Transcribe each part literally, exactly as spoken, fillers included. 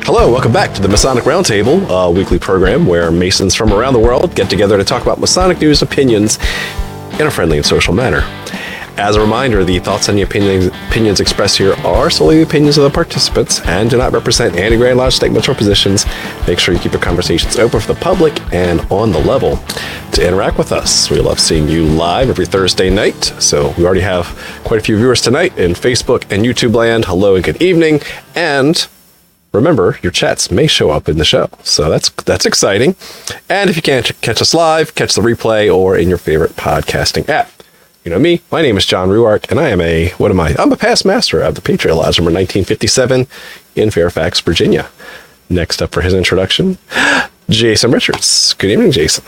Hello, welcome back to the Masonic Roundtable, a weekly program where Masons from around the world get together to talk about Masonic news opinions in a friendly and social manner. As a reminder, the thoughts and the opinions, opinions expressed here are solely the opinions of the participants and do not represent any Grand Lodge statements or positions. Make sure you keep your conversations open for the public and on the level. To interact with us, we love seeing you live every Thursday night. So we already have quite a few viewers tonight in Facebook and YouTube land. Hello and good evening. And remember, your chats may show up in the show. So that's that's exciting. And if you can't catch us live, catch the replay or in your favorite podcasting app. You know me, my name is John Ruark, and I am a, what am I? I'm a past master of the Patriot Lodge number nineteen fifty-seven in Fairfax, Virginia. Next up for his introduction, Jason Richards. Good evening, Jason.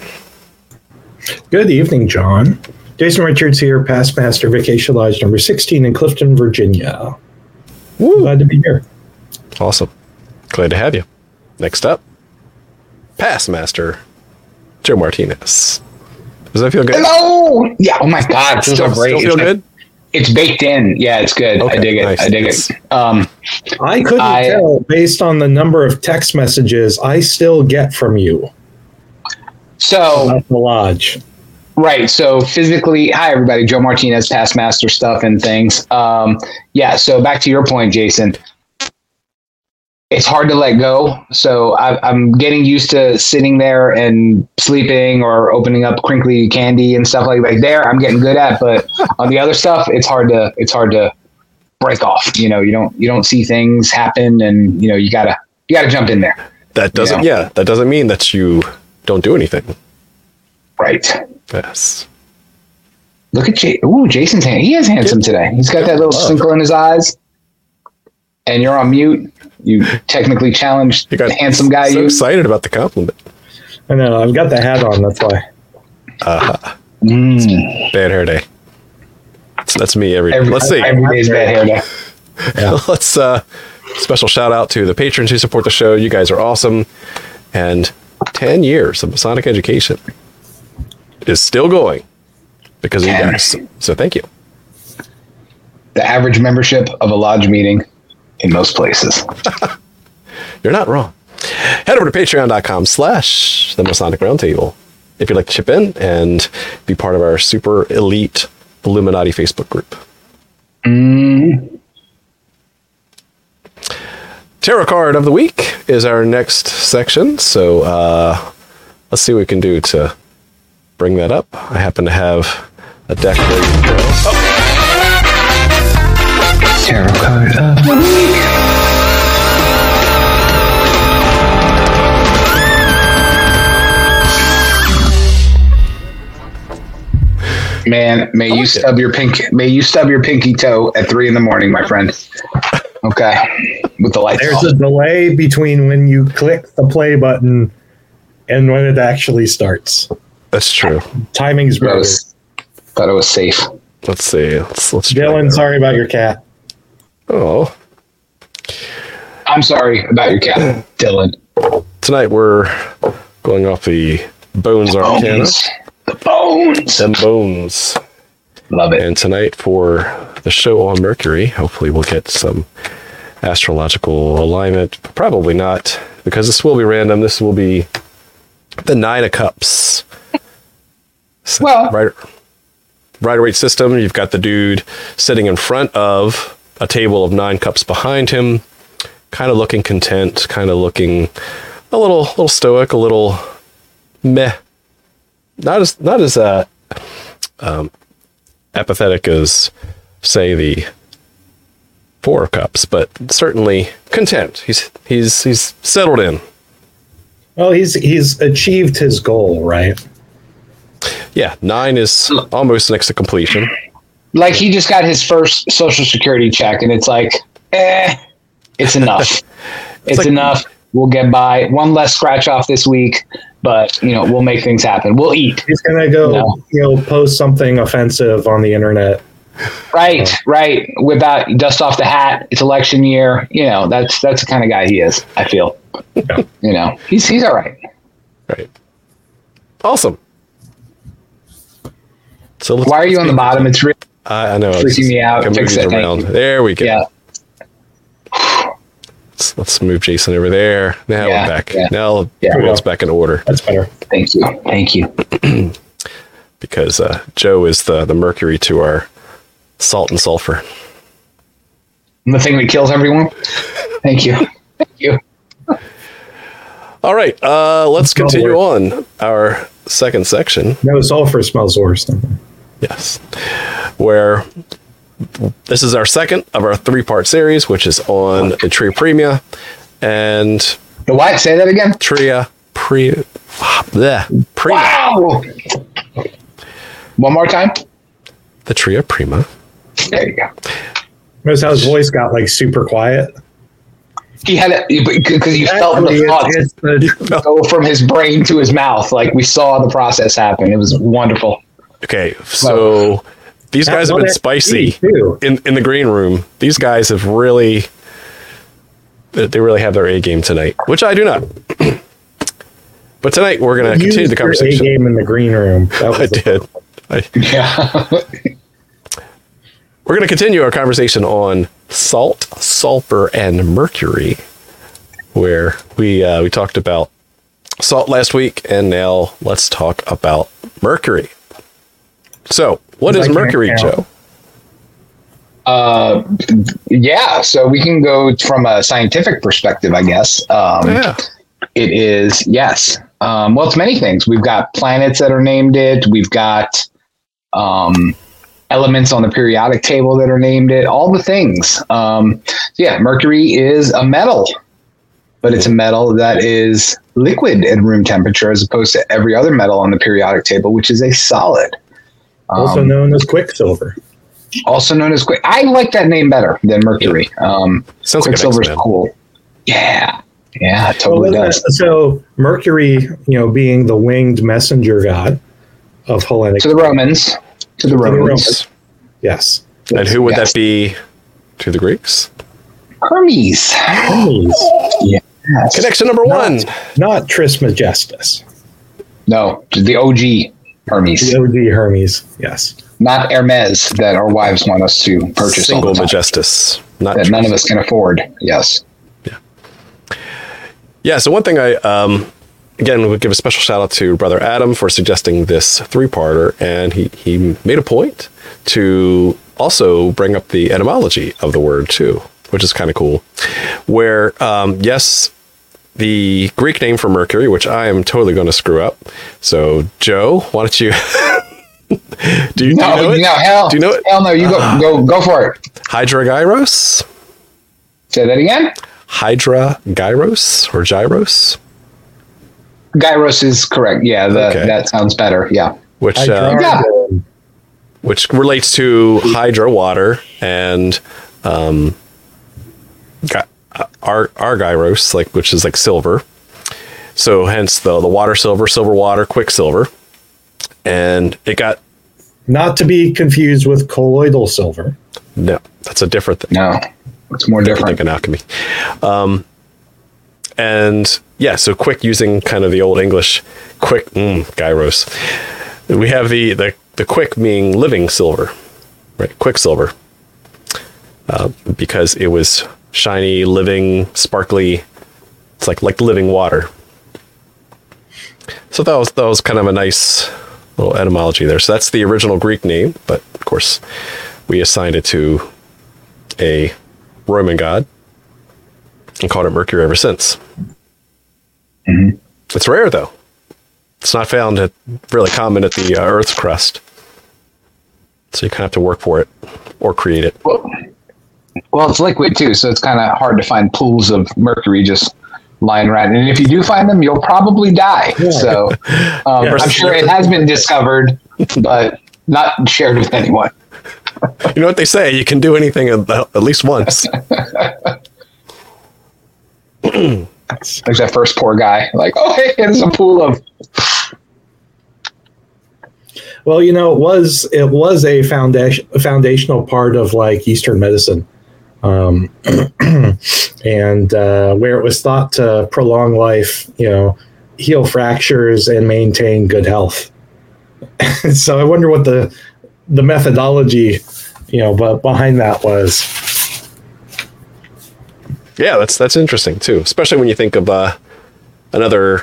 Good evening, John. Jason Richards here, past master, Vacation Lodge number sixteen in Clifton, Virginia. Woo. Glad to be here. Awesome. Glad to have you. Next up, past master, Joe Martinez. Does that feel good? Hello! Yeah, oh my God, it feels still, so great. Still feel it's, good? It's baked in. Yeah, it's good. Okay, I dig it. nice. I dig nice. it. Um, I couldn't I, tell based on the number of text messages I still get from you so, about the lodge. Right. So physically, hi, everybody. Joe Martinez, past master stuff and things. Um, yeah, so back to your point, Jason. It's hard to let go. So I, I'm getting used to sitting there and sleeping or opening up crinkly candy and stuff like that. There, I'm getting good at. But on the other stuff, it's hard to it's hard to break off. You know, you don't you don't see things happen, and you know you gotta you gotta jump in there. That doesn't. You know? Yeah, that doesn't mean that you don't do anything. Right. Yes. Look at Jay. Ooh, Jason's hand. He is handsome today. He's got that little twinkle in his eyes. And you're on mute. You technically challenged the handsome guy. So you excited about the compliment. I know. I've got the hat on. That's why. Uh, mm. Bad hair day. That's, that's me every, every. Let's see. Every day's bad hair day. Yeah. Let's uh, special shout out to the patrons who support the show. You guys are awesome. And ten years of Masonic education is still going because of you guys. So thank you. The average membership of a lodge meeting in most places. You're not wrong. Head over to patreon.com slash the Masonic Roundtable if you'd like to chip in and be part of our super elite Illuminati Facebook group. Mm. Tarot card of the week is our next section. So uh, let's see what we can do to bring that up. I happen to have a deck ready to go. Oh. Tarot card of the week. Man, may you stub your pink. May you stub your pinky toe at three in the morning, my friend. Okay, with the lights There's off. a delay between when you click the play button and when it actually starts. That's true. Timing's Thought it better. was, thought it was safe. Let's see. Let's let's try Dylan, that. sorry about your cat. Oh. I'm sorry about your cat, Dylan. Tonight we're going off the Bones Arcana. Bones. The bones. Them bones. Love it. And tonight for the show on Mercury, hopefully we'll get some astrological alignment. Probably not, because this will be random. This will be the Nine of Cups. So, Well, right, Rider-Waite system. You've got the dude sitting in front of a table of nine cups behind him, kind of looking content, kind of looking a little, little stoic, a little meh. Not as, not as uh, um, apathetic as, say, the Four of Cups, but certainly content. He's he's he's settled in. Well, he's he's achieved his goal, right? Yeah, nine is almost next to completion. like he just got his first Social Security check, and it's like, eh, it's enough. it's it's like, enough. We'll get by. One less scratch off this week, but you know we'll make things happen. We'll eat. He's gonna go, you know, you know post something offensive on the internet. Right, right. Without dust off the hat. It's election year. You know that's that's the kind of guy he is. I feel. Yeah. You know he's he's all right. Right. Awesome. So let's, Why are you on the bottom? It's really I, I know. freaking me out. Fix Fix it. around. Thank you. There we go. Yeah. let's let's move Jason over there. Now Yeah, we're back. yeah. Now Yeah. the world's back in order That's better. Thank you. Thank you. because uh, Joe is the the mercury to our salt and sulfur. The thing that kills everyone. Thank you. Thank you. All right, uh, let's Smells continue worse. on our second section. No, sulfur smells worse than Yes, where this is our second of our three-part series, which is on the Tria Premia and The what? Say that again. Tria Pre. Bleh, Prima. Wow. One more time. The Tria Prima. There you go. Notice how his voice got like super quiet. He had it because you felt Actually, the thoughts it's, it's the, go from his brain to his mouth. Like we saw the process happen. It was wonderful. Okay, so these guys have well, been that's spicy me, too. in in the green room. These guys have really, they really have their A game tonight, which I do not. But tonight we're going to continue the conversation. A game in the green room. That was I the- did. I, Yeah. we're going to continue our conversation on salt, sulfur, and mercury, where we uh, we talked about salt last week, and now let's talk about mercury. So, what I is can't mercury, count. Joe? Uh, yeah. So we can go from a scientific perspective, I guess. Um, Yeah. It is, yes. Um, well, it's many things. We've got planets that are named it. We've got um, elements on the periodic table that are named it, all the things. Um, so yeah, mercury is a metal, but it's a metal that is liquid at room temperature as opposed to every other metal on the periodic table, which is a solid. also Um, known as quicksilver. also known as quick. I like that name better than mercury. Um, Sounds like an Quicksilver's X-Men. cool. Yeah. Yeah, it totally Well, does. So Mercury, you know, being the winged messenger god of Hellenic, To the Romans. To the Romans. Romans. yes, And who would Yes. that be to the Greeks? Hermes. Hermes, Yes. Connection number one. not, not Trismegistus, No, the O G Hermes. the O G Hermes. Yes, Not Hermes that our wives want us to purchase Single all the time, Majestus. Not that none of us can afford. Yes. Yeah, so one thing I, um, again, would give a special shout out to Brother Adam for suggesting this three-parter, and he, he made a point to also bring up the etymology of the word too, which is kind of cool. Where, um, yes, the Greek name for Mercury, which I am totally going to screw up. So, Joe, why don't you... do you, do you No, know it? no, hell, Do you know it? hell no. You go, go, go for it. Hydragyros? Say that again. Hydragyros or gyros? Gyros is correct. Yeah, the, Okay. that sounds better. Yeah. Which uh, Hydra- which relates to hydra water and um, got ar- argyros, like which is like silver. So hence the the water silver, silver water, quicksilver, and it got not to be confused with colloidal silver. no, that's a different thing. No, it's more different. Like an alchemy. Um, and yeah, so quick using kind of the old English quick mm, gyros. We have the, the, the quick being living silver, right? Quicksilver. Uh, because it was shiny, living, sparkly. It's like, like living water. So that was, that was kind of a nice little etymology there. So that's the original Greek name, but of course we assigned it to a Roman god and called it Mercury ever since. Mm-hmm. It's rare though. It's not found at, really common at the uh, Earth's crust. So you kind of have to work for it or create it. Well, well, it's liquid too, so it's kind of hard to find pools of mercury just lying around. And if you do find them, you'll probably die. So um, Yeah. I'm sure it has been discovered, but not shared with anyone. You know what they say? You can do anything at, at least once. Like that first poor guy, like, oh, hey, there's a pool of. Well, you know, it was it was a foundation a foundational part of like Eastern medicine, um, and uh, where it was thought to prolong life, you know, heal fractures and maintain good health. So I wonder what the the methodology, you know, but behind that was. Yeah, that's that's interesting too, especially when you think of uh, another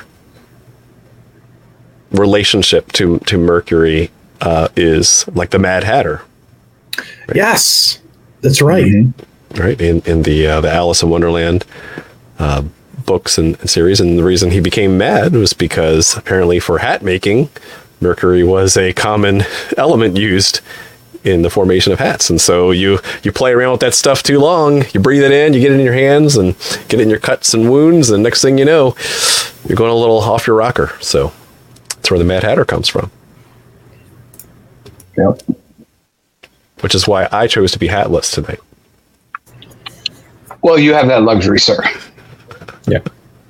relationship to to Mercury uh, is like the Mad Hatter. Right? Yes, that's right. Mm-hmm. Right in in the uh, the Alice in Wonderland uh, books and, and series, and the reason he became mad was because apparently for hat making, Mercury was a common element used in the formation of hats. And so you you play around with that stuff too long, you breathe it in, you get it in your hands and get it in your cuts and wounds, and next thing you know, you're going a little off your rocker. So that's where the Mad Hatter comes from. Yep. Which is why I chose to be hatless tonight. Well, you have that luxury, sir. Yeah.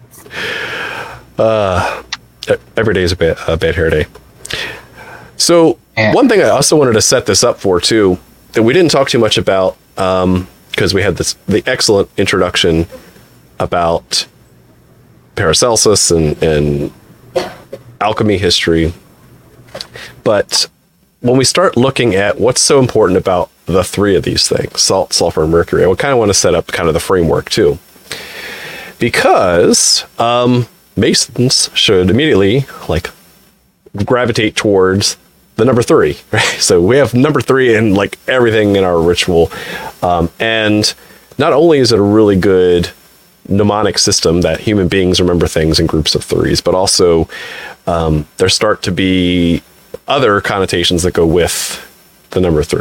Uh, every day is a bad, a bad hair day. So one thing I also wanted to set this up for too, that we didn't talk too much about, um, because we had this the excellent introduction about Paracelsus and, and alchemy history. But when we start looking at what's so important about the three of these things, salt, sulfur, and mercury, I kind of want to set up kind of the framework too. Because um, Masons should immediately like gravitate towards the number three, right? So we have number three in like everything in our ritual. Um, and not only is it a really good mnemonic system that human beings remember things in groups of threes, but also um, there start to be other connotations that go with the number three.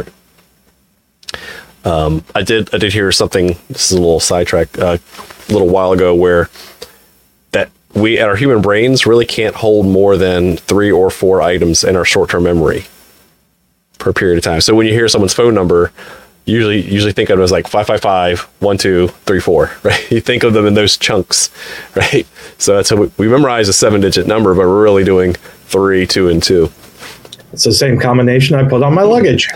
Um, I did I did hear something, this is a little sidetrack, uh, a little while ago, where that we, our human brains really can't hold more than three or four items in our short-term memory per period of time. So when you hear someone's phone number, usually usually think of it as like five five five, one two three four, right? You think of them in those chunks, right? So that's how we, we memorize a seven-digit number, but we're really doing three, two, and two. It's the same combination I put on my luggage.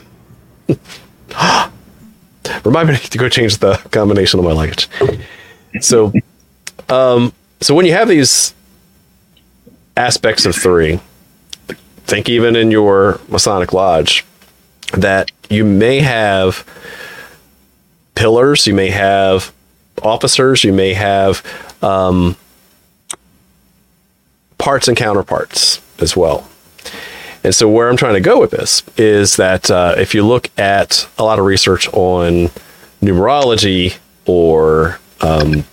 Remind me to go change the combination of my luggage. So, um, so when you have these aspects of three, think even in your Masonic Lodge, that you may have pillars, you may have officers, you may have um, parts and counterparts as well. And so where I'm trying to go with this is that uh, if you look at a lot of research on numerology or um,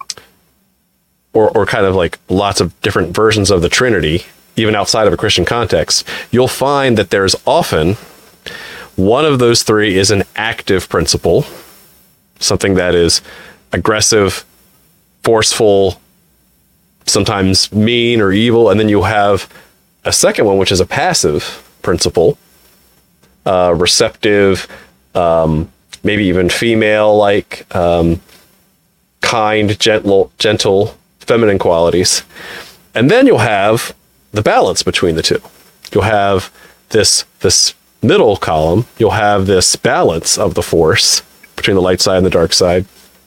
or, or kind of like lots of different versions of the Trinity, even outside of a Christian context, you'll find that there's often one of those three is an active principle, something that is aggressive, forceful, sometimes mean or evil, and then you'll have a second one, which is a passive principle, uh, receptive, um, maybe even female-like, um, kind, gentle, gentle, feminine qualities. And then you'll have the balance between the two. You'll have this this middle column. You'll have this balance of the force between the light side and the dark side,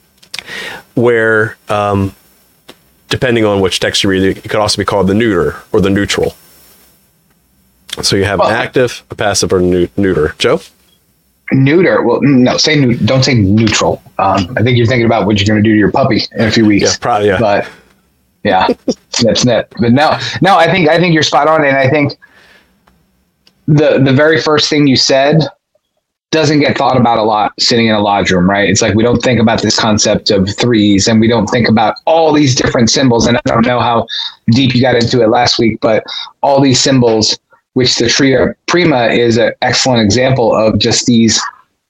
where, um, depending on which text you read, it could also be called the neuter or the neutral. So you have well, an active, a passive, or a neuter. Joe? Neuter. Well, no, say new, don't say neutral. Um, I think you're thinking about what you're going to do to your puppy in a few weeks. Yeah, probably. Yeah. But yeah, snip, snip. But no, no, I think I think you're spot on, and I think the the very first thing you said doesn't get thought about a lot sitting in a lodge room, right? It's like we don't think about this concept of threes, and we don't think about all these different symbols. And I don't know how deep you got into it last week, but all these symbols, which the Tria Prima is an excellent example of, just these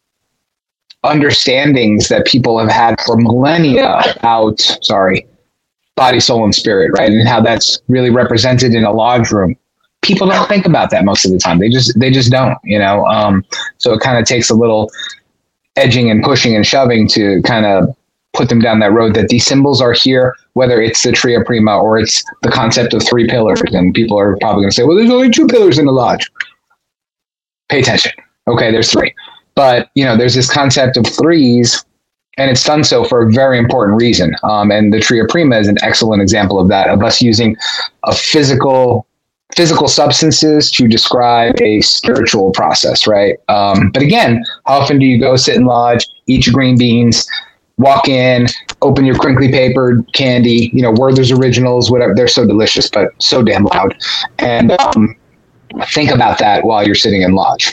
understandings that people have had for millennia about, sorry, body, soul, and spirit, right? And how that's really represented in a lodge room. People don't think about that most of the time. They just, they just don't, you know? Um, so it kind of takes a little edging and pushing and shoving to kind of put them down that road, that these symbols are here, whether it's the Tria Prima or it's the concept of three pillars. And people are probably going to say, well, there's only two pillars in the lodge. Pay attention. Okay, there's three. But, you know, there's this concept of threes, and it's done so for a very important reason. Um, and the Tria Prima is an excellent example of that, of us using a physical physical substances to describe a spiritual process, right? Um, but again, how often do you go sit in lodge, eat your green beans, walk in, open your crinkly paper candy, you know, Werther's Originals, whatever. They're so delicious, but so damn loud. And um, think about that while you're sitting in lodge.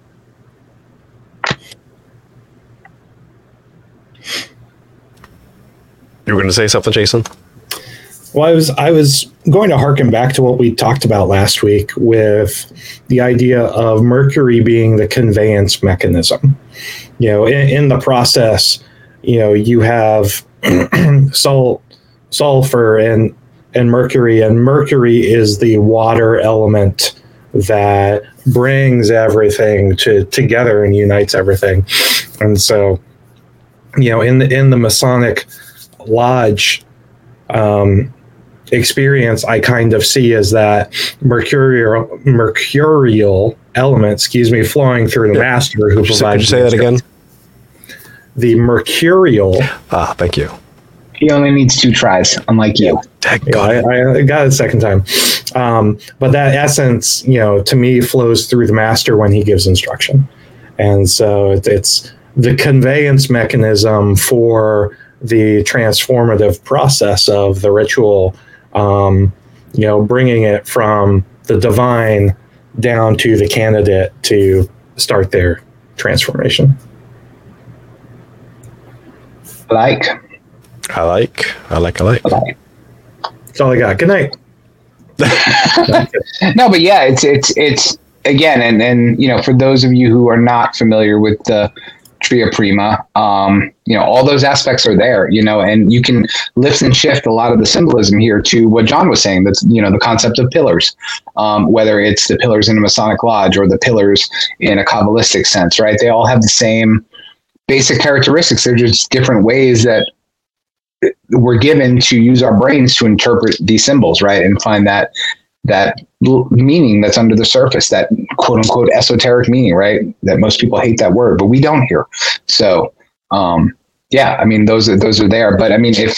You were going to say something, Jason? Well, I was I was going to harken back to what we talked about last week with the idea of mercury being the conveyance mechanism. You know, in, in the process, you know, you have salt, sulfur, and and mercury, and mercury is the water element that brings everything to together and unites everything. And so, you know, in the in the Masonic Lodge um, experience, I kind of see as that mercurial mercurial element, excuse me, flowing through the yeah. master who could you provides. Say, could you say that again? The mercurial. Ah, thank you. He only needs two tries, unlike you. Yeah, I, I got it a second time. Um, but that essence, you know, to me flows through the master when he gives instruction. And so it, it's the conveyance mechanism for the transformative process of the ritual, um, you know, bringing it from the divine down to the candidate to start their transformation. Like. I like, I like, I like. like. That's all I got. Good night. No, but yeah, it's, it's, it's again, and, and, you know, for those of you who are not familiar with the Tria Prima, um, you know, all those aspects are there, you know, and you can lift and shift a lot of the symbolism here to what John was saying. That's, you know, the concept of pillars, um, whether it's the pillars in a Masonic Lodge or the pillars in a Kabbalistic sense, right? They all have the same basic characteristics. They're just different ways that we're given to use our brains to interpret these symbols, right? And find that, that meaning that's under the surface, that quote unquote esoteric meaning, right? That most people hate that word, but we don't here. So, um, yeah, I mean, those are, those are there, but I mean, if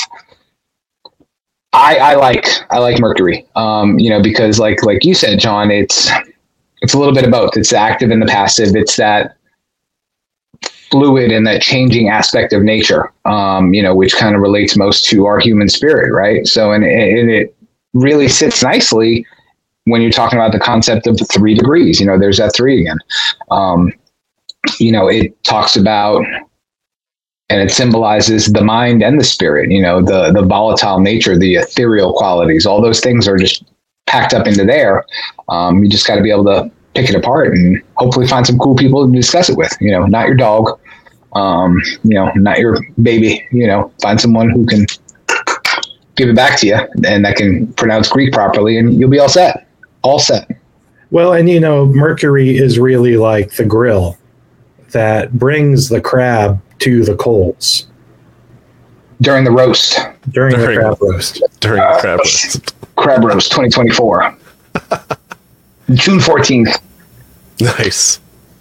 I, I like, I like mercury, um, you know, because like, like you said, John, it's, it's a little bit of both. It's the active and the passive. It's that fluid and that changing aspect of nature, um, you know, which kind of relates most to our human spirit, right? So, and, and it really sits nicely when you're talking about the concept of three degrees. You know, there's that three again. Um, you know, it talks about, and it symbolizes the mind and the spirit, you know, the, the volatile nature, the ethereal qualities, all those things are just packed up into there. Um, you just got to be able to pick it apart and hopefully find some cool people to discuss it with, you know, not your dog, um, you know, not your baby, you know, find someone who can give it back to you and that can pronounce Greek properly and you'll be all set, all set. Well, and you know, mercury is really like the grill that brings the crab to the coals. During the roast. During, During the crab roast. During uh, the crab roast. Crab roast twenty twenty-four. June fourteenth. Nice.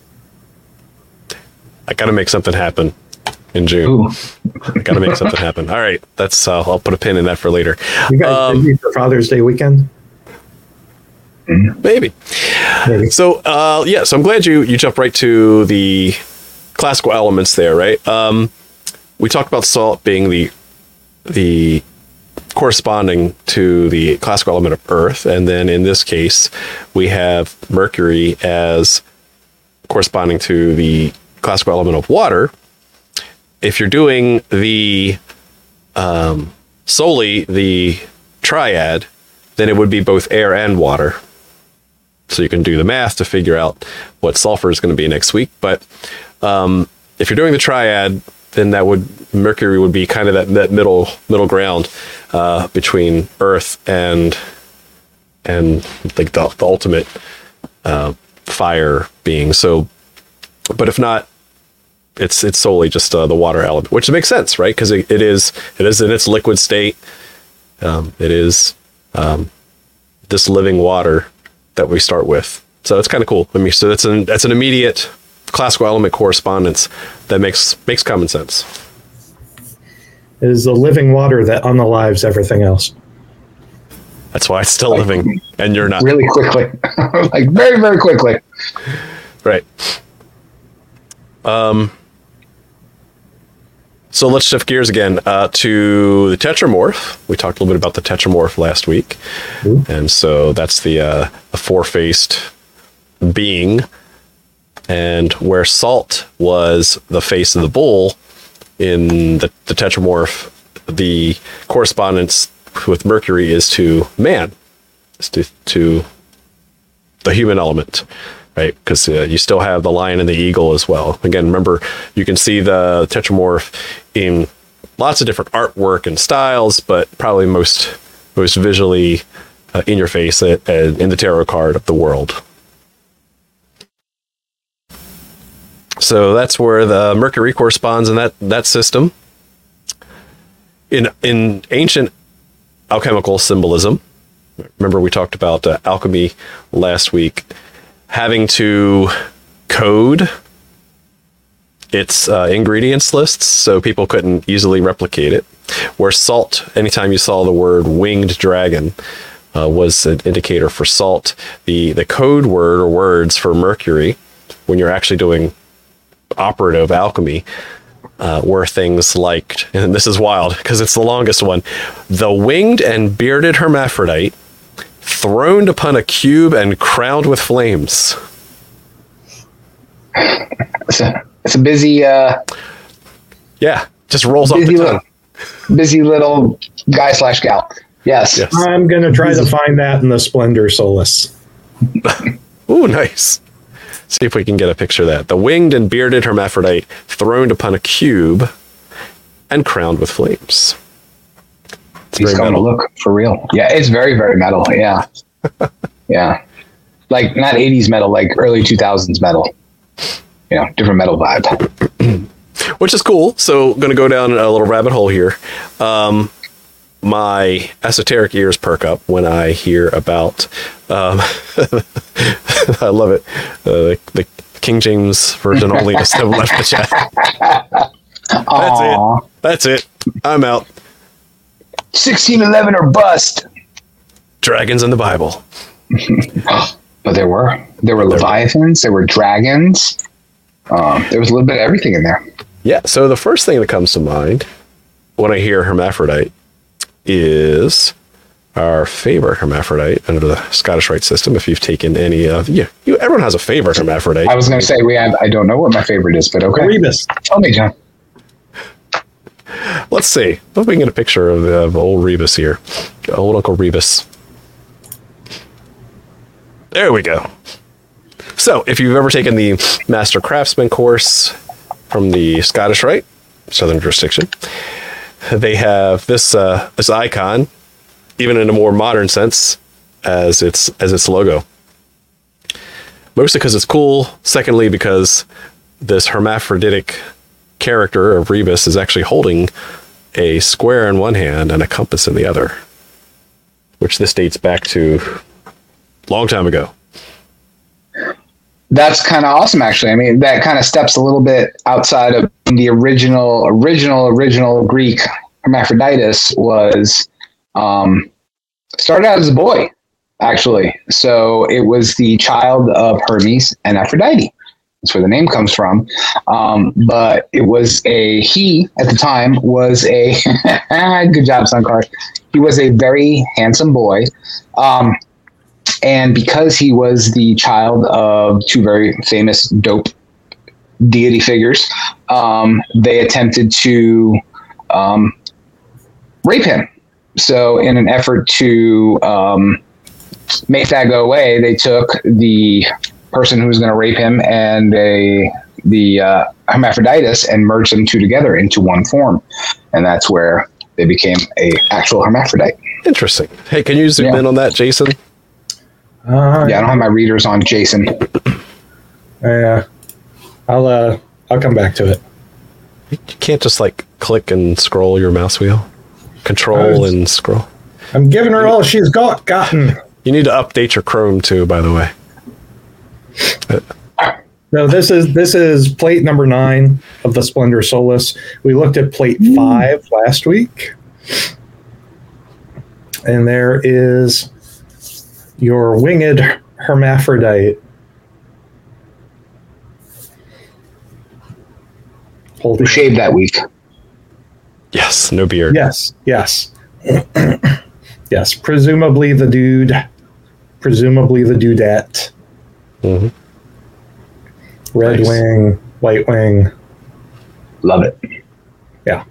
I got to make something happen in June. Ooh. I got to make something happen. All right. That's, uh, I'll put a pin in that for later. You guys Um, busy for Father's Day weekend? Maybe. Maybe. So, uh, yeah, so I'm glad you, you jumped right to the classical elements there, right? Um, we talked about salt being the, the corresponding to the classical element of earth. And then in this case, we have mercury as corresponding to the classical element of water. If you're doing the um, solely the triad, then it would be both air and water. So you can do the math to figure out what sulfur is going to be next week. But um, if you're doing the triad, then that would mercury would be kind of that, that middle middle ground uh, between earth and and like the, the ultimate uh, fire being. So, but if not, it's it's solely just uh, the water element, which makes sense, right? Because it, it is it is in its liquid state. Um, it is um, this living water that we start with. So it's kind of cool. I mean, so that's an that's an immediate classical element correspondence that makes makes common sense. It is the living water that unalives everything else. That's why it's still living, and you're not. Really quickly, like very very quickly. Right. Um. So let's shift gears again uh, to the Tetramorph. We talked a little bit about the Tetramorph last week. Ooh. And so that's the, uh, the four-faced being. And where Salt was the face of the bull in the, the Tetramorph, the correspondence with Mercury is to man, is to, to the human element. Right, because uh, you still have the lion and the eagle as well. Again, remember, you can see the Tetramorph in lots of different artwork and styles, but probably most most visually uh, in your face uh, in the tarot card of the world. So that's where the Mercury corresponds in that that system. In in ancient alchemical symbolism, remember we talked about uh, alchemy last week. Having to code its uh, ingredients lists so people couldn't easily replicate it. Where Salt, anytime you saw the word winged dragon, uh, was an indicator for Salt. The, the code word or words for Mercury, when you're actually doing operative alchemy, uh, were things like, and this is wild because it's the longest one, the winged and bearded hermaphrodite, throned upon a cube and crowned with flames. It's a, it's a busy, uh, yeah, just rolls off the tongue. Little, busy little guy slash gal. Yes. yes. I'm going to try busy. to find that in the Splendor Solace. Ooh, nice. See if we can get a picture of that. The winged and bearded hermaphrodite, throned upon a cube and crowned with flames. It's He's coming to look for real. Yeah, it's very, very metal. Yeah. Yeah. Like not eighties metal, like early two thousands metal. You know, different metal vibe. Which is cool. So going to go down a little rabbit hole here. Um, my esoteric ears perk up when I hear about, um, I love it, uh, the King James Version only has left the chat. That's Aww. it. That's it. I'm out. sixteen eleven or bust. Dragons in the Bible. But there were. There were Leviathans. There were dragons. Um, there was a little bit of everything in there. Yeah. So the first thing that comes to mind when I hear hermaphrodite is our favorite hermaphrodite under the Scottish Rite system. If you've taken any of, yeah, you, everyone has a favorite hermaphrodite. I was going to say we have. I don't know what my favorite is, but okay. Rebus. Tell me, John. Let's see. Hope we can get a picture of, of old Rebus here. Old Uncle Rebus. There we go. So, if you've ever taken the Master Craftsman course from the Scottish Rite, Southern Jurisdiction, they have this uh, this icon, even in a more modern sense, as its as its logo. Mostly because it's cool. Secondly, because this hermaphroditic character of Rebus is actually holding a square in one hand and a compass in the other, which this dates back to a long time ago. That's kind of awesome, actually. I mean, that kind of steps a little bit outside of the original, original, original Greek Hermaphroditus was um, started out as a boy, actually. So it was the child of Hermes and Aphrodite. That's where the name comes from. Um, but it was a, he at the time was a, good job, Sunkar. He was a very handsome boy. Um, and because he was the child of two very famous dope deity figures, um, they attempted to um, rape him. So in an effort to um, make that go away, they took the person who was going to rape him and a the uh, hermaphroditus and merged them two together into one form, and that's where they became a actual hermaphrodite. Interesting. Hey, can you zoom yeah. in on that, Jason? Uh, yeah, I don't have my readers on, Jason. Yeah, I'll uh, I'll come back to it. You can't just like click and scroll your mouse wheel, control was, and scroll. I'm giving her all she's got. Gotten. You need to update your Chrome too, by the way. No, this is this is plate number nine of the Splendor Solace. We looked at plate five last week, and there is your winged hermaphrodite. Who shaved that week? Yes, no beard. Yes, yes. Yes, presumably the dude, presumably the dudette. Mm-hmm. Red Nice. wing, white wing. Love it. Yeah.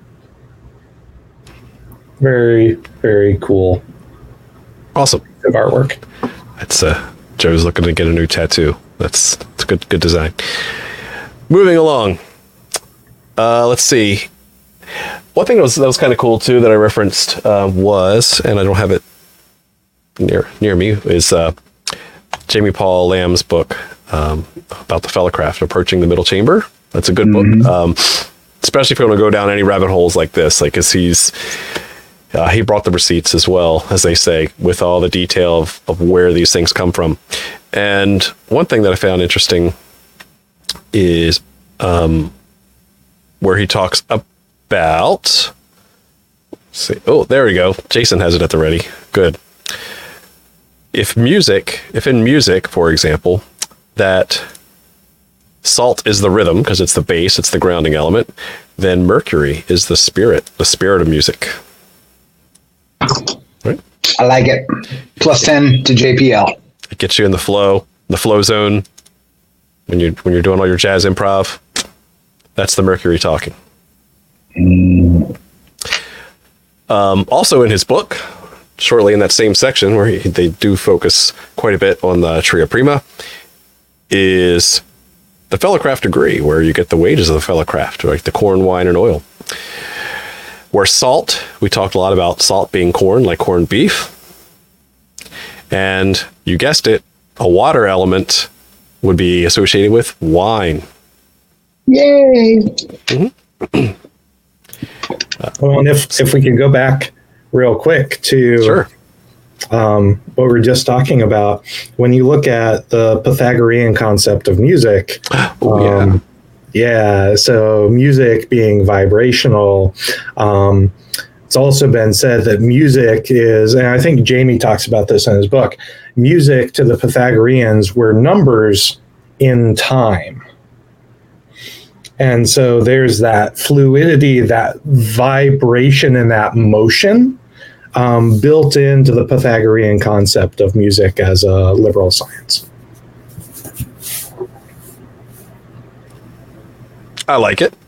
Very, very cool Awesome. piece of artwork. That's uh, Joe's looking to get a new tattoo. That's that's good. Good design. Moving along. Uh, let's see. One thing that was that was kind of cool too that I referenced uh, was, and I don't have it near near me, is uh, Jamie Paul Lamb's book um, about the Fellacraft, Approaching the Middle Chamber. That's a good Mhm. book, um, especially if you want to go down any rabbit holes like this. Like, cause he's uh, he brought the receipts as well, as they say, with all the detail of, of where these things come from. And one thing that I found interesting is um, where he talks about. Let's see. Oh, there we go. Jason has it at the ready. Good. If music, if in music, for example, that salt is the rhythm because it's the bass, it's the grounding element, then mercury is the spirit, the spirit of music. Right? I like it. Plus ten to J P L. It gets you in the flow, the flow zone. When you when you're doing all your jazz improv, that's the mercury talking. Um, also in his book, shortly in that same section where he, they do focus quite a bit on the tria prima, is the Fellacraft degree, where you get the wages of the Fellacraft, like the corn, wine, and oil. Where salt, we talked a lot about salt being corn, like corned beef. And you guessed it, a water element would be associated with wine. Yay! Mm-hmm. Well, and if, if we could go back real quick to Sure. um, what we were just talking about, when you look at the Pythagorean concept of music, Oh, yeah. um, yeah, so music being vibrational, um, it's also been said that music is, and I think Jamie talks about this in his book, music to the Pythagoreans were numbers in time. And so there's that fluidity, that vibration, and that motion um, built into the Pythagorean concept of music as a liberal science. I like it.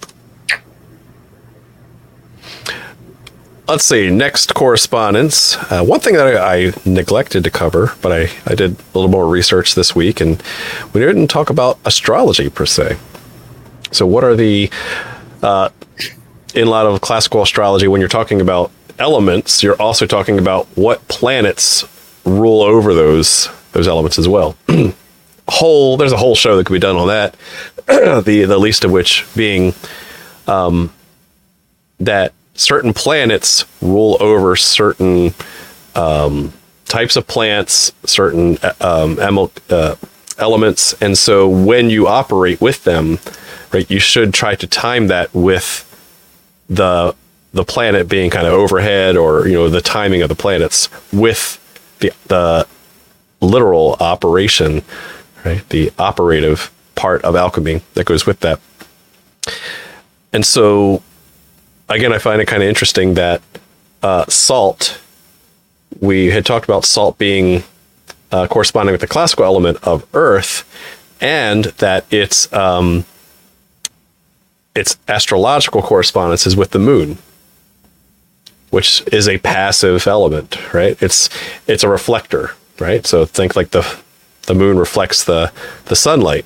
Let's see. Next correspondence. Uh, one thing that I, I neglected to cover, but I, I did a little more research this week, and we didn't talk about astrology per se. So what are the, uh, in a lot of classical astrology, when you're talking about elements, you're also talking about what planets rule over those those elements as well. whole There's a whole show that could be done on that. the the least of which being um, that certain planets rule over certain um, types of plants, certain um, emel- uh, elements, and so when you operate with them, right, you should try to time that with the the planet being kind of overhead, or you know the timing of the planets with the the literal operation, right, the operative part of alchemy that goes with that. And so, again, I find it kind of interesting that uh, salt, we had talked about salt being uh, corresponding with the classical element of earth, and that its um, its astrological correspondence is with the moon, which is a passive element, right? It's it's a reflector, right? So think like the the moon reflects the the sunlight.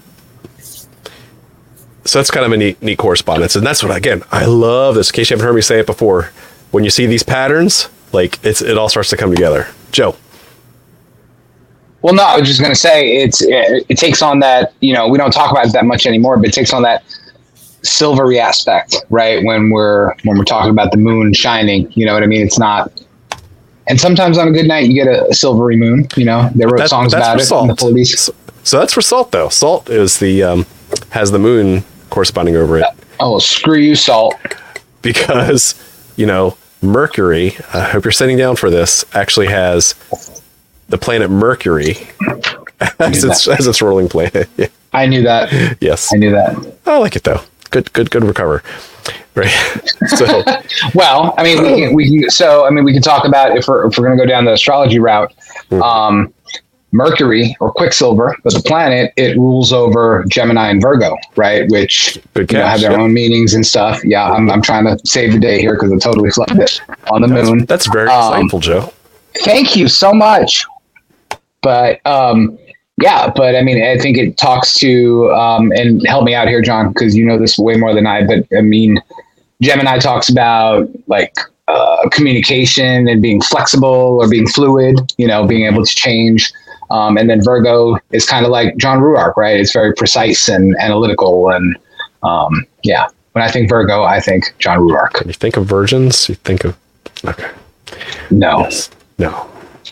So that's kind of a neat, neat correspondence. And that's what, again, I love this. In case you haven't heard me say it before, when you see these patterns, like it's it all starts to come together. Joe. Well, no, I was just going to say it's it, it takes on that, you know, we don't talk about it that much anymore, but it takes on that silvery aspect, right? When we're when we're talking about the moon shining, you know what I mean? It's not. And sometimes on a good night, you get a, a silvery moon. You know, they wrote That, songs that's about for it salt. in the forties. So, so that's for salt, though. Salt is the um, has the moon corresponding over it. Oh, screw you, salt. Because, you know, Mercury, I hope you're sitting down for this, actually has the planet Mercury as its, as its ruling planet. I knew that. Yes. I knew that. I like it, though. Good, good, good recover. right? So, well, I mean, we can, we can, so, I mean, we can talk about if we're, if we're going to go down the astrology route, mm-hmm. um, Mercury or Quicksilver, but the planet, it rules over Gemini and Virgo, right? Which you know, have their yep. own meanings and stuff. Yeah, I'm, I'm trying to save the day here because I totally flubbed it on the that's, moon. That's very um, insightful, Joe. Thank you so much. But um, yeah, but I mean, I think it talks to, um, and help me out here, John, because you know this way more than I, but I mean, Gemini talks about like uh, communication and being flexible or being fluid, you know, being able to change. Um, and then Virgo is kind of like John Ruark, right? It's very precise and analytical. And um, yeah, when I think Virgo, I think John Ruark. When you think of virgins, you think of, okay. No. Yes. No.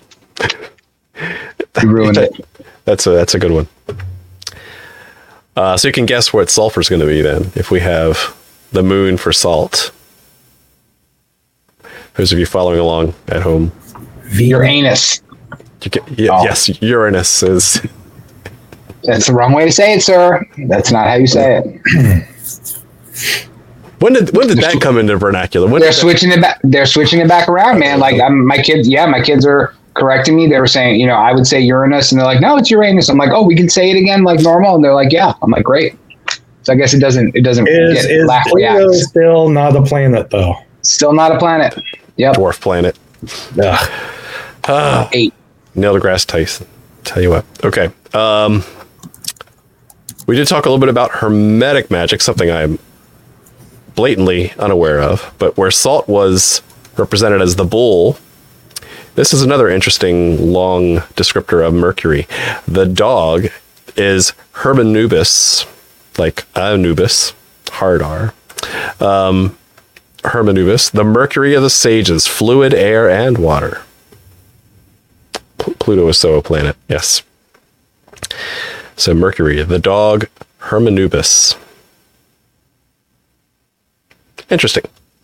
You ruined it. That's a, that's a good one. Uh, so you can guess what sulfur is going to be then, if we have the moon for salt. Those of you following along at home. Uranus. You can, yeah, oh. Yes, Uranus is. That's the wrong way to say it, sir. That's not how you say it. When did when did that come into vernacular? When they're did switching that... it back. They're switching it back around, man. Like I'm, my kids, yeah, my kids are correcting me. They were saying, you know, I would say Uranus, and they're like, no, it's Uranus. I'm like, oh, we can say it again like normal, and they're like, yeah. I'm like, great. So I guess it doesn't. It doesn't. Is, get is Pluto still not a planet though? Still not a planet. Yep. Dwarf planet. Yeah. Uh, Eight. Neil deGrasse Tyson. Tell you what. Okay. Um, we did talk a little bit about Hermetic magic, something I'm blatantly unaware of, but where salt was represented as the bull, this is another interesting long descriptor of Mercury. The dog is Hermanubis, like Anubis, hard R. Um, Hermanubis, the Mercury of the sages, fluid, air, and water. Pluto is so a planet, yes. So Mercury, the dog, Hermanubis. Interesting.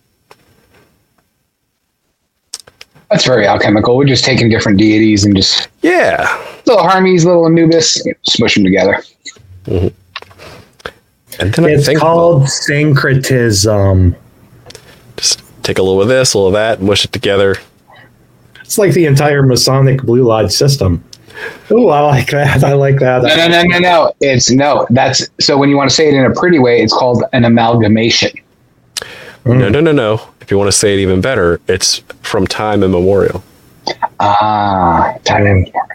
That's very alchemical. We're just taking different deities and just yeah, little Hermes, little Anubis, smush them together. Mm-hmm. And then it's I think called well, syncretism. Just take a little of this, a little of that, mush it together. It's like the entire Masonic Blue Lodge system. Oh, I like that. I like that. No, no, no, no, no. It's no. That's so when you want to say it in a pretty way, it's called an amalgamation. Mm. No, no, no, no. If you want to say it even better, it's from time immemorial. Ah, time immemorial.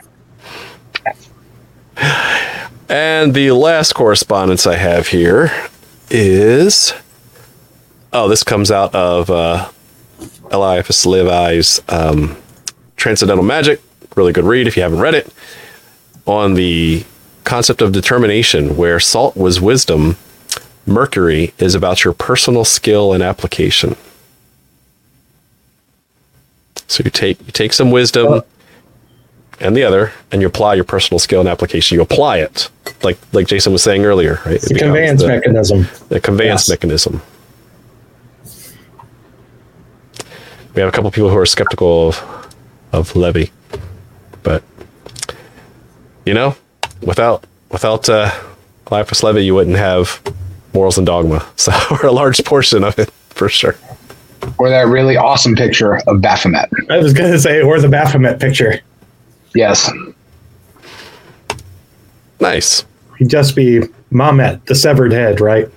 And the last correspondence I have here is, oh, this comes out of uh, Eliphas Levi's um, Transcendental Magic. Really good read if you haven't read it. On the concept of determination, where salt was wisdom, Mercury is about your personal skill and application. So you take you take some wisdom well, and the other, and you apply your personal skill and application. You apply it, like like Jason was saying earlier, right? It's the conveyance the, mechanism. The conveyance yes. mechanism. We have a couple people who are skeptical of, of Levy, but you know, without without uh, Eliphas Levi, you wouldn't have Morals and Dogma. So we're a large portion of it for sure. Or that really awesome picture of Baphomet. I was going to say, or the Baphomet picture. Yes. Nice. He'd just be Mamet, the severed head, right?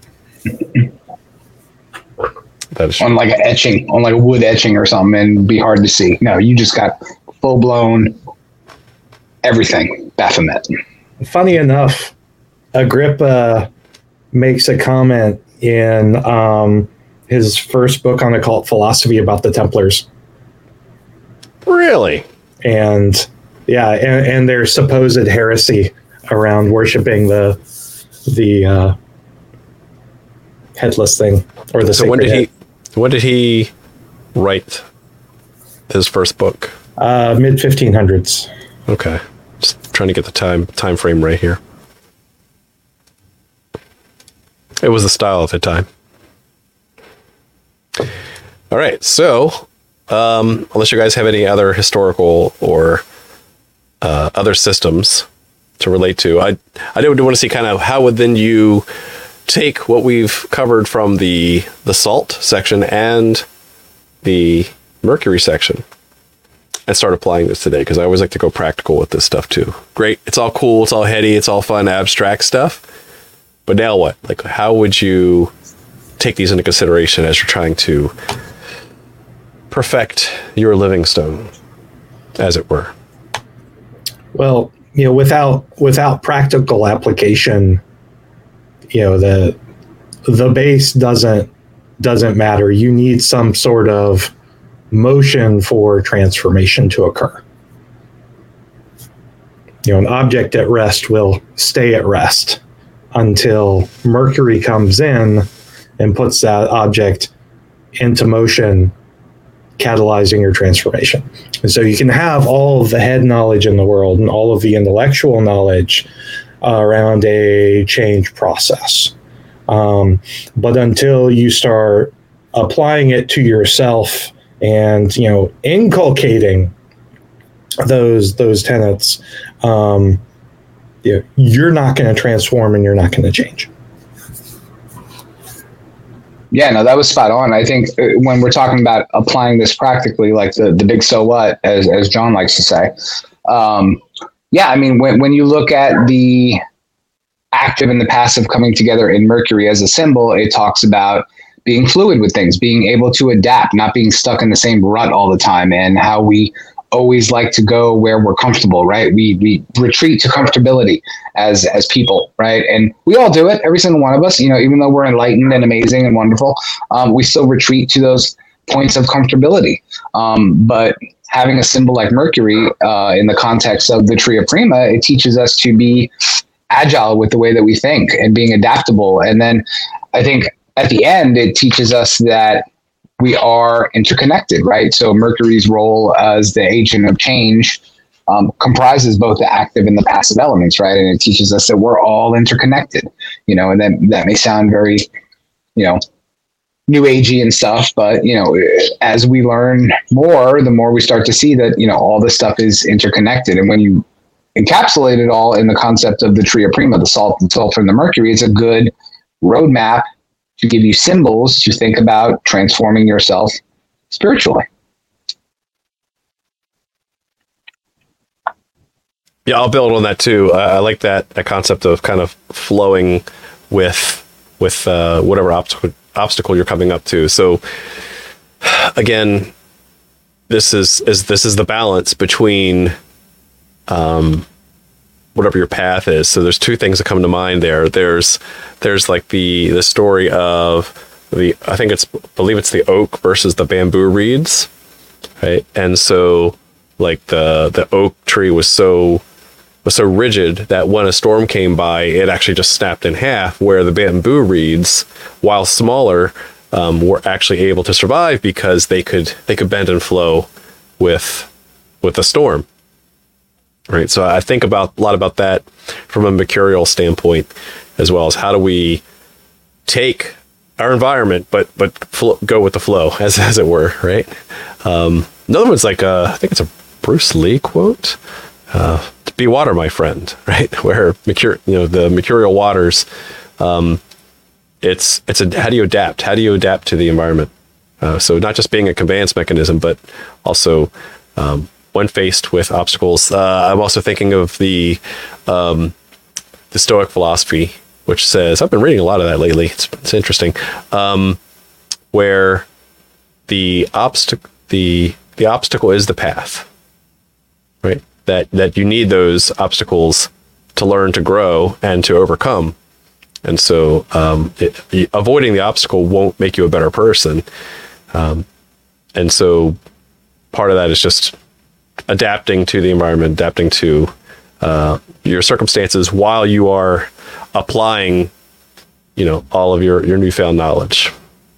That is on like an etching, on like a wood etching or something, and be hard to see. No, you just got full blown everything Baphomet. Funny enough, Agrippa makes a comment in um, his first book on occult philosophy about the Templars. Really? And yeah, and, and their supposed heresy around worshiping the the uh, headless thing or the. So when did head. he? When did he write his first book? Uh, mid fifteen hundreds. Okay, just trying to get the time time frame right here. It was the style of the time. All right, so um, unless you guys have any other historical or uh, other systems to relate to, I I do want to see kind of how would then you take what we've covered from the the salt section and the mercury section and start applying this today, because I always like to go practical with this stuff too. Great, it's all cool, it's all heady, it's all fun, abstract stuff. But now what? Like, how would you take these into consideration as you're trying to perfect your living stone, as it were? Well, you know, without without practical application, you know, the the base doesn't doesn't matter. You need some sort of motion for transformation to occur. You know, an object at rest will stay at rest until Mercury comes in and puts that object into motion, catalyzing your transformation. And so you can have all of the head knowledge in the world and all of the intellectual knowledge uh, around a change process. Um, but until you start applying it to yourself and, you know, inculcating those those tenets, um, you know, you're not going to transform and you're not going to change. Yeah, no, that was spot on. I think when we're talking about applying this practically, like the, the big so what, as, as John likes to say, um, yeah, I mean, when, when you look at the active and the passive coming together in Mercury as a symbol, it talks about being fluid with things, being able to adapt, not being stuck in the same rut all the time, and how we always like to go where we're comfortable, right? We we retreat to comfortability as as people, right? And we all do it, every single one of us, you know, even though we're enlightened and amazing and wonderful, um, we still retreat to those points of comfortability. Um, but having a symbol like Mercury uh, in the context of the Tria Prima, it teaches us to be agile with the way that we think and being adaptable. And then I think at the end, it teaches us that we are interconnected, right? So Mercury's role as the agent of change um, comprises both the active and the passive elements, right? And it teaches us that we're all interconnected, you know, and that, that may sound very, you know, new agey and stuff, but, you know, as we learn more, the more we start to see that, you know, all this stuff is interconnected. And when you encapsulate it all in the concept of the Tria Prima, the salt, the sulfur, and the mercury, it's a good roadmap to give you symbols to think about transforming yourself spiritually. Yeah, I'll build on that too. Uh, I like that, that concept of kind of flowing with with uh, whatever obstacle obstacle you're coming up to. So again, this is is this is the balance between um, whatever your path is. So there's two things that come to mind there. There's there's like the the story of the I think it's I believe it's the oak versus the bamboo reeds, right? And so like the the oak tree was so was so rigid that when a storm came by, it actually just snapped in half, where the bamboo reeds, while smaller, um, were actually able to survive because they could they could bend and flow with with the storm. Right. So I think about a lot about that from a mercurial standpoint, as well as how do we take our environment, but but fl- go with the flow, as as it were. Right. Um, another one's like uh, I think it's a Bruce Lee quote. Uh, be water, my friend, right? Where mercur- you know, the mercurial waters, um, it's, it's a, how do you adapt? How do you adapt to the environment? Uh, so not just being a conveyance mechanism, but also, um, when faced with obstacles. Uh, I'm also thinking of the, um, the Stoic philosophy, which says, I've been reading a lot of that lately. It's, it's interesting. Um, where the obstacle, the, the obstacle is the path, right? That, that you need those obstacles to learn to grow and to overcome. And so um, it, avoiding the obstacle won't make you a better person. Um, and so part of that is just adapting to the environment, adapting to uh, your circumstances while you are applying, you know, all of your, your newfound knowledge.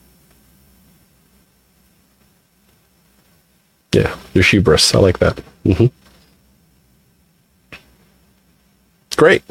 Yeah, your hubris. I like that. Mm-hmm. Great.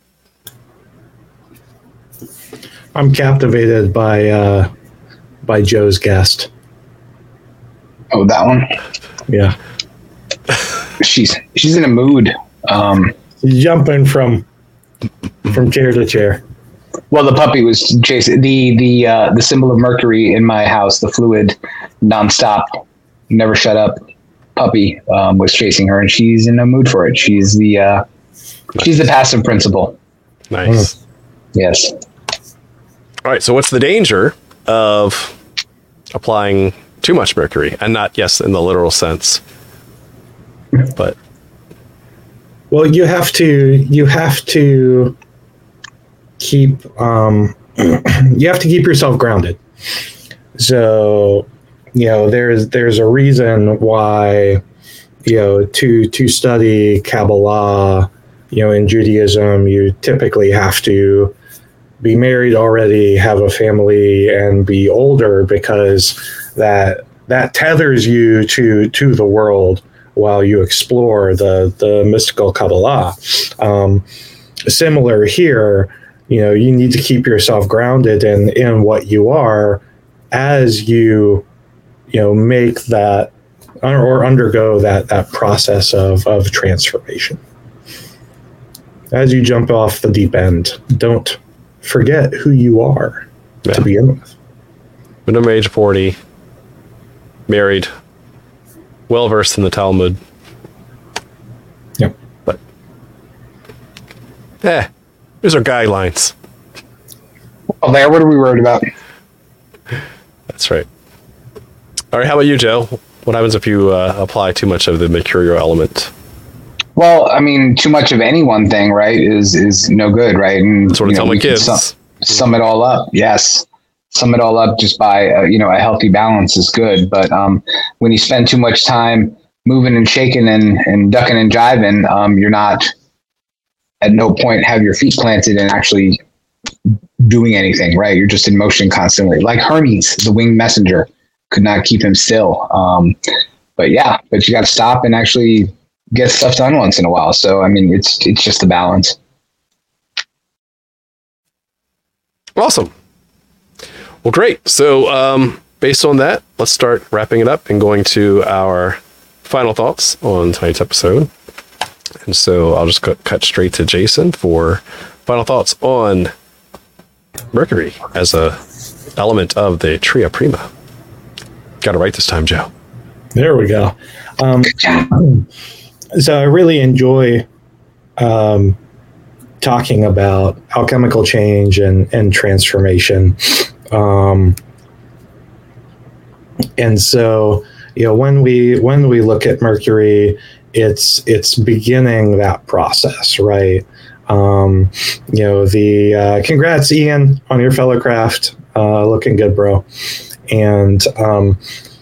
I'm captivated by uh, by Joe's guest. Oh, that one? Yeah. she's she's in a mood. Um, Jumping from from chair to chair. Well, the puppy was chasing the the uh, the symbol of Mercury in my house. The fluid, nonstop, never shut up. Puppy um, was chasing her, and she's in a mood for it. She's the uh, nice. she's the passive principle. Nice. Mm. Yes. All right. So, what's the danger of applying too much mercury, and not yes in the literal sense, but well, you have to you have to keep um, you have to keep yourself grounded. So. You know, there's there's a reason why, you know, to to study Kabbalah, you know, in Judaism, you typically have to be married already, have a family, and be older, because that that tethers you to to the world while you explore the the mystical Kabbalah. Um, similar here, you know, you need to keep yourself grounded in in what you are as you. You know, make that or undergo that that process of of transformation. As you jump off the deep end, don't forget who you are yeah. to begin with. Minimum age forty, married, well versed in the Talmud. Yep. But eh, these are guidelines. Well, there, what are we worried about? That's right. All right, how about you, Joe? What happens if you uh, apply too much of the mercurial element? Well, I mean, too much of any one thing, right, is is no good, right? And that's what I tell my kids. Sum, sum it all up, yes. Sum it all up just by, uh, you know, a healthy balance is good. But um, when you spend too much time moving and shaking and, and ducking and jiving, um, you're not, at no point have your feet planted and actually doing anything, right? You're just in motion constantly. Like Hermes, the winged messenger. Could not keep him still. Um, but yeah, but you got to stop and actually get stuff done once in a while. So, I mean, it's, it's just the balance. Awesome. Well, great. So, um, based on that, let's start wrapping it up and going to our final thoughts on tonight's episode. And so I'll just cut, cut straight to Jason for final thoughts on Mercury as a element of the Tria Prima. Got it right this time, Joe. There we go. Um, so I really enjoy um, talking about alchemical change and, and transformation. Um, and so, you know, when we when we look at Mercury, it's it's beginning that process, right? Um, you know, the uh, congrats, Ian, on your fellow craft. Uh, looking good, bro. And, um,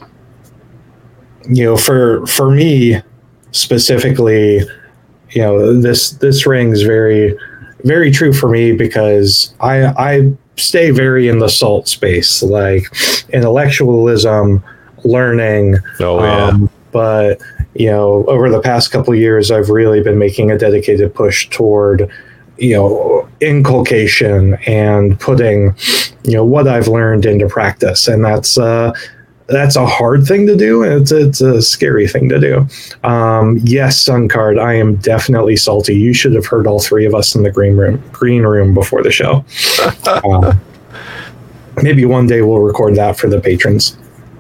you know, for, for me specifically, you know, this, this rings very, very true for me, because I, I stay very in the salt space, like intellectualism, learning. Oh, yeah. Um, but, you know, over the past couple of years, I've really been making a dedicated push toward, you know, inculcation and putting, you know, what I've learned into practice. And that's, uh, that's a hard thing to do. And it's, it's a scary thing to do. Um, yes, Suncard, I am definitely salty. You should have heard all three of us in the green room, green room before the show. uh, maybe one day we'll record that for the patrons.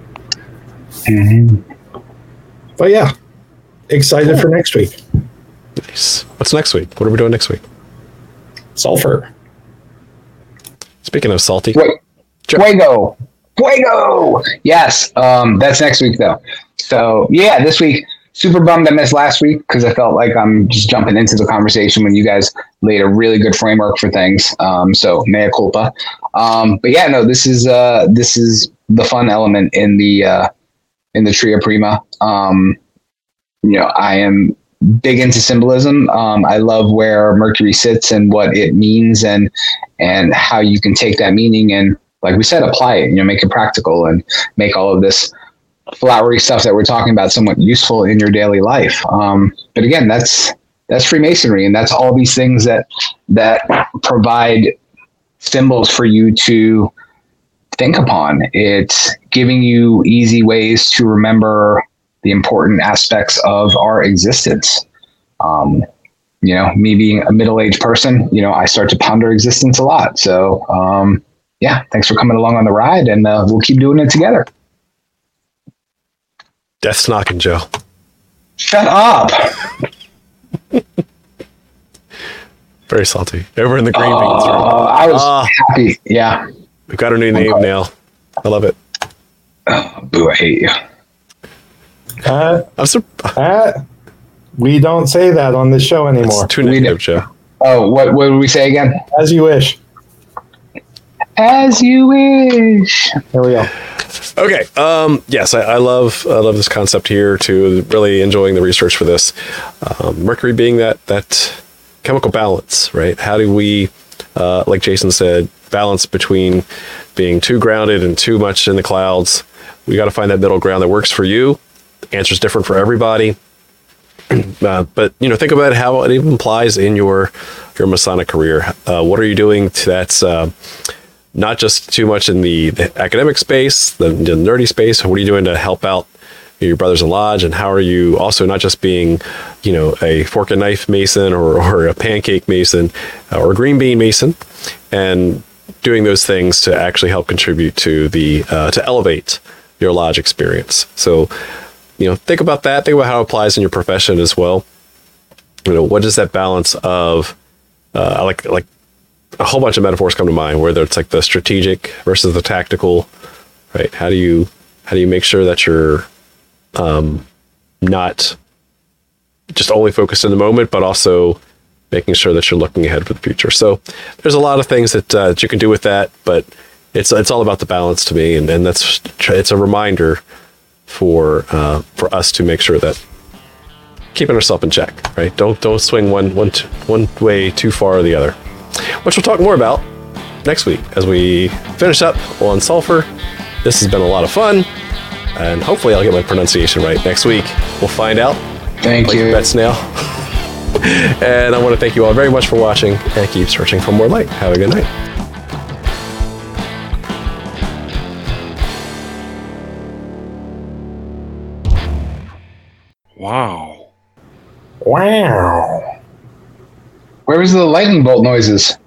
Mm-hmm. But yeah, excited cool. for next week. Nice. What's next week? What are we doing next week? Sulfur. Speaking of salty. Wait, Fuego. Fuego. Yes. Um, that's next week though. So yeah, this week, super bummed I missed last week because I felt like I'm just jumping into the conversation when you guys laid a really good framework for things. Um, so mea culpa. Um, but yeah, no, this is, uh, this is the fun element in the, uh, in the Tria Prima. Um, you know, I am big into symbolism. Um, I love where Mercury sits and what it means, and and how you can take that meaning and, like we said, apply it, you know, make it practical and make all of this flowery stuff that we're talking about somewhat useful in your daily life. Um, but again, that's that's Freemasonry, and that's all these things that that provide symbols for you to think upon. It's giving you easy ways to remember the important aspects of our existence. Um, you know, me being a middle-aged person, you know, I start to ponder existence a lot. So, um, yeah, thanks for coming along on the ride, and uh, we'll keep doing it together. Death's knocking, Joe. Shut up. Very salty. Over in the green Oh, beans room. I was Ah. happy. Yeah. We've got our new name now. I love it. Oh, boo, I hate you. Uh, I'm sur- uh, we don't say that on this show anymore. It's too We negative, do. Joe. Oh, what, what did we say again? As you wish. As you wish. There we go. Okay. Um, yes, I, I love I love this concept here too. Really enjoying the research for this. Um, mercury being that that chemical balance, right? How do we, uh, like Jason said, balance between being too grounded and too much in the clouds? We got to find that middle ground that works for you. The answer's different for everybody. Uh, but you know, think about how it even applies in your your Masonic career. Uh, what are you doing to that's uh, not just too much in the, the academic space, the, the nerdy space? What are you doing to help out your brothers in lodge? And how are you also not just being, you know, a fork and knife mason or, or a pancake mason uh, or a green bean mason, and doing those things to actually help contribute to the uh, to elevate your lodge experience. So, you know, think about that. Think about how it applies in your profession as well. You know, what is that balance of uh, like like a whole bunch of metaphors come to mind, whether it's like the strategic versus the tactical, right? How do you how do you make sure that you're um, not just only focused in the moment, but also making sure that you're looking ahead for the future? So there's a lot of things that, uh, that you can do with that, but it's it's all about the balance to me, and, and that's it's a reminder for uh, for us to make sure that keeping ourselves in check, right? Don't don't swing one one t- one way too far or the other, which we'll talk more about next week as we finish up on sulfur. This has been a lot of fun, and hopefully I'll get my pronunciation right next week. We'll find out. Thank Like you. bets now. And I want to thank you all very much for watching, and keep searching for more light. Have a good night. Wow. Where was the lightning bolt noises?